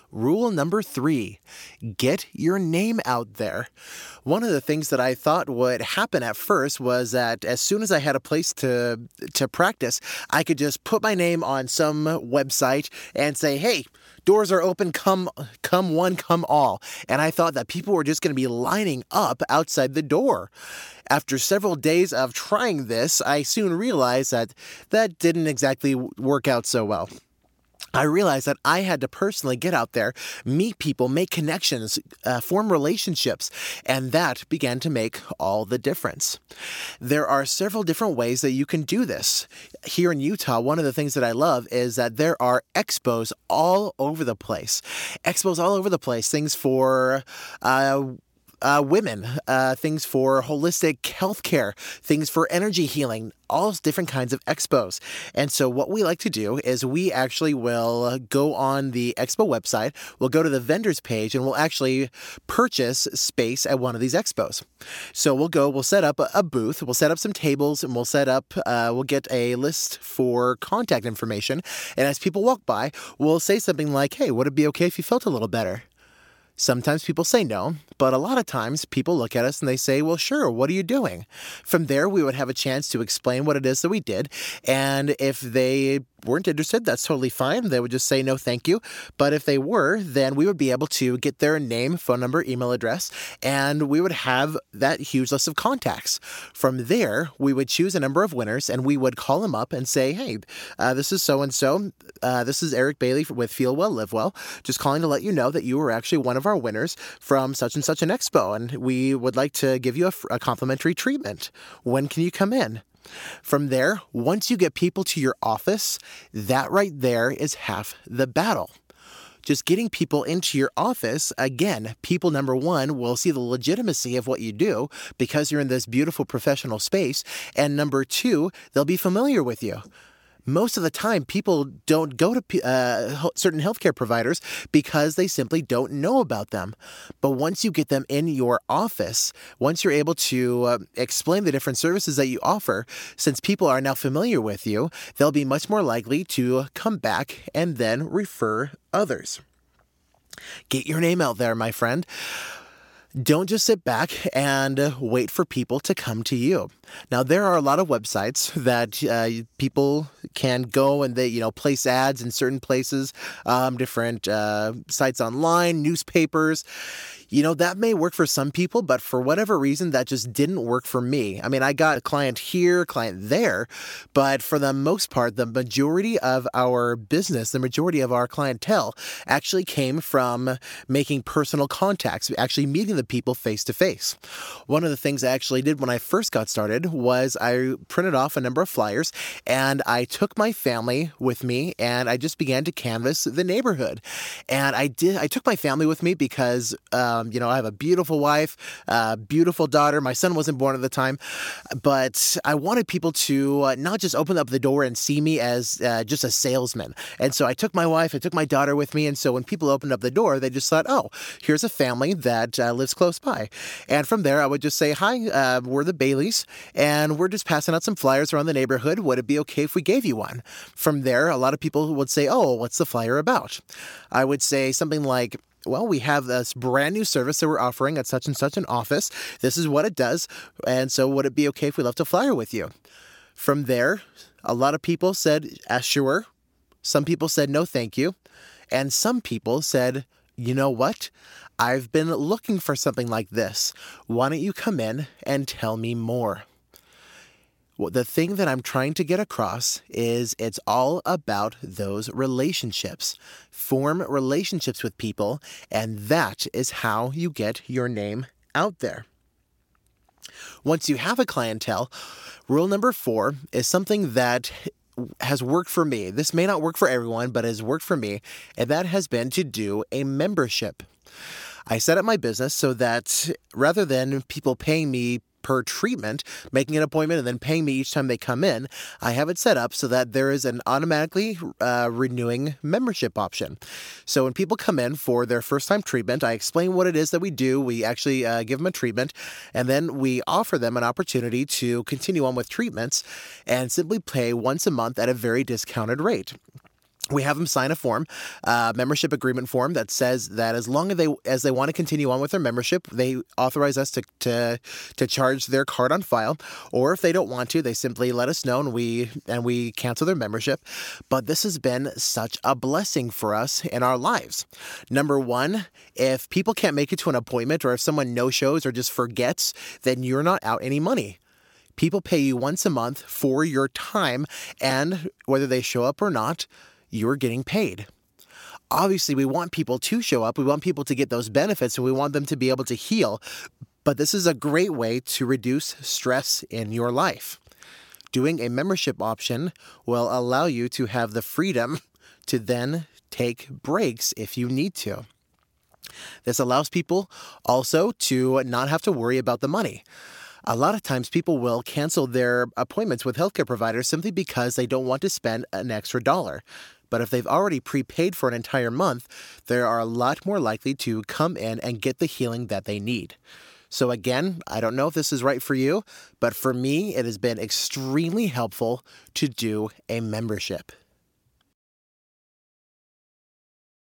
Rule number 3, get your name out there. One of the things that I thought would happen at first was that as soon as I had a place to practice, I could just put my name on some website and say, hey, doors are open, come one, come all. And I thought that people were just going to be lining up outside the door. After several days of trying this, I soon realized that didn't exactly work out so well. I realized that I had to personally get out there, meet people, make connections, form relationships, and that began to make all the difference. There are several different ways that you can do this. Here in Utah, one of the things that I love is that there are expos all over the place. Expos all over the place, things for women, things for holistic healthcare, things for energy healing, all different kinds of expos. And so what we like to do is we actually will go on the expo website, we'll go to the vendors page, and we'll actually purchase space at one of these expos. So we'll set up a booth, we'll set up some tables, and we'll get a list for contact information. And as people walk by, we'll say something like, hey, would it be okay if you felt a little better? Sometimes people say no, but a lot of times people look at us and they say, well, sure, what are you doing? From there, we would have a chance to explain what it is that we did. And if they weren't interested, that's totally fine. They would just say no, thank you. But if they were, then we would be able to get their name, phone number, email address, and we would have that huge list of contacts. From there, we would choose a number of winners and we would call them up and say, hey, this is so-and-so. This is Eric Bailey with Feel Well, Live Well. Just calling to let you know that you were actually one of our winners from such and such an expo, and we would like to give you a complimentary treatment. When can you come in? From there, once you get people to your office, that right there is half the battle. Just getting people into your office, again, people, number one, will see the legitimacy of what you do because you're in this beautiful professional space, and number two, they'll be familiar with you. Most of the time, people don't go to certain healthcare providers because they simply don't know about them. But once you get them in your office, once you're able to explain the different services that you offer, since people are now familiar with you, they'll be much more likely to come back and then refer others. Get your name out there, my friend. Don't just sit back and wait for people to come to you. Now, there are a lot of websites that people can go and they, place ads in certain places, different sites online, newspapers. That may work for some people, but for whatever reason, that just didn't work for me. I mean, I got a client here, client there, but for the most part, the majority of our business, the majority of our clientele actually came from making personal contacts, actually meeting the people face to face. One of the things I actually did when I first got started was I printed off a number of flyers and I took my family with me and I just began to canvass the neighborhood. And I took my family with me because, I have a beautiful wife, beautiful daughter. My son wasn't born at the time, but I wanted people to not just open up the door and see me as just a salesman. And so I took my wife, I took my daughter with me. And so when people opened up the door, they just thought, oh, here's a family that lives close by. And from there, I would just say, hi, we're the Baileys, and we're just passing out some flyers around the neighborhood. Would it be okay if we gave you one? From there, a lot of people would say, oh, what's the flyer about? I would say something like, well, we have this brand new service that we're offering at such and such an office. This is what it does. And so would it be okay if we left a flyer with you? From there, a lot of people said, sure. Some people said, no, thank you. And some people said, you know what? I've been looking for something like this. Why don't you come in and tell me more? Well, the thing that I'm trying to get across is it's all about those relationships. Form relationships with people, and that is how you get your name out there. Once you have a clientele, rule number 4 is something that has worked for me. This may not work for everyone, but has worked for me, and that has been to do a membership. I set up my business so that rather than people paying me per treatment, making an appointment and then paying me each time they come in, I have it set up so that there is an automatically renewing membership option. So when people come in for their first time treatment, I explain what it is that we do. We actually give them a treatment, and then we offer them an opportunity to continue on with treatments and simply pay once a month at a very discounted rate. We have them sign a form, membership agreement form that says that as long as they want to continue on with their membership, they authorize us to charge their card on file. Or if they don't want to, they simply let us know and we cancel their membership. But this has been such a blessing for us in our lives. Number one, if people can't make it to an appointment, or if someone no-shows or just forgets, then you're not out any money. People pay you once a month for your time, and whether they show up or not, you're getting paid. Obviously, we want people to show up. We want people to get those benefits, and we want them to be able to heal. But this is a great way to reduce stress in your life. Doing a membership option will allow you to have the freedom to then take breaks if you need to. This allows people also to not have to worry about the money. A lot of times people will cancel their appointments with healthcare providers simply because they don't want to spend an extra dollar. But if they've already prepaid for an entire month, they are a lot more likely to come in and get the healing that they need. So again, I don't know if this is right for you, but for me, it has been extremely helpful to do a membership.